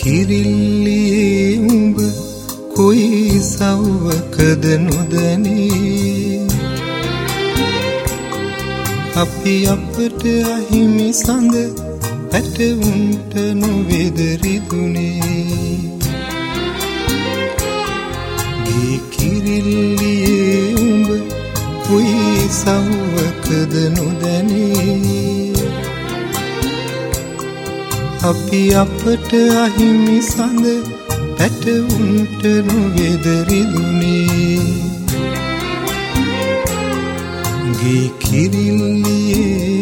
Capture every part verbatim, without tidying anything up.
කිරිල්ලියේ උඹ කොයි සව්වකද නොදැනේ අපි අපට අහිමි සඳ පැටවුන්ට නොවේද රිදුනේ ගේ කිරිල්ලියේ උඹ කොයි සව්වකද නොදැනේ අපි අපට අහිමි සඳ පැටවුන්ට නොවේද රිදුනේ ගේ කිරිල්ලියේ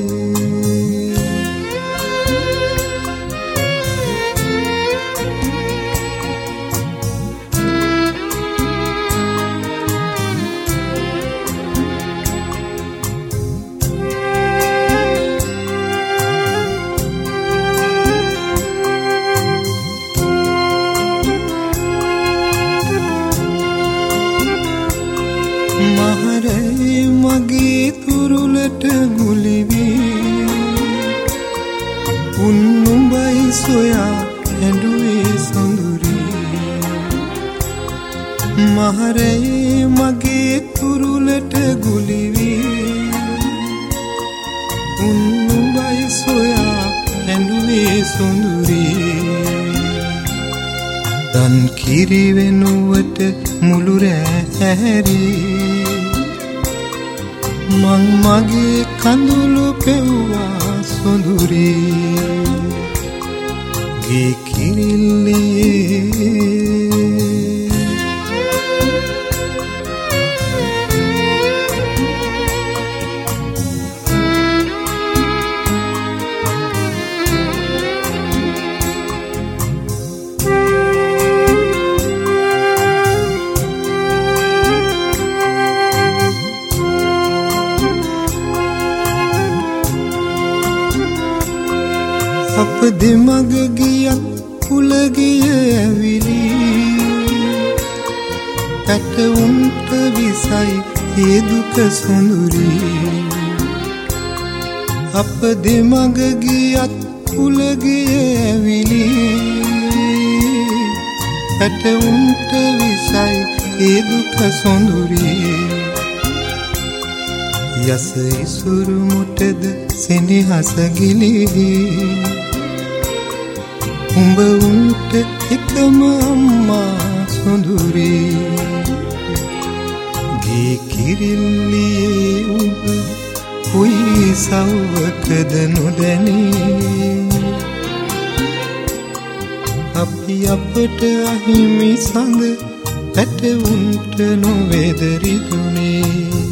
මහරේ මගේ තුරුලට ගුලිවී උන්නුඹයි සොයා ඇඬුවේ සොඳුරී මහරේ මගේ තුරුලට ගුලිවී උන්නුඹයි සොයා ඇඬුවේ සොඳුරී දන් කිරි වෙනුවට මුළු රෑ ඇහැරී මං මගේ කඳුළු පෙව්වා සොඳුරී ගේ කිරිල්ලියේ අප දෙමග ගියත් කුලගිය ඇවිලි පැටවුන්ට විසයි ඒ දුක සොඳුරී අප දෙමග ගියත් කුලගිය ඇවිලි පැටවුන්ට විසයි ඒ දුක සොඳුරී යස ඉසුරු මුටද සෙනෙහස ගිලිහි උඹ උන්ට එකම අම්මා සොඳුරී ගේ කිරිල්ලියේ උඹ කොයි සව්වකද නොදැනේ අපි අපට අහිමි සඳ පැටවුන්ට නොවේද රිදුනේ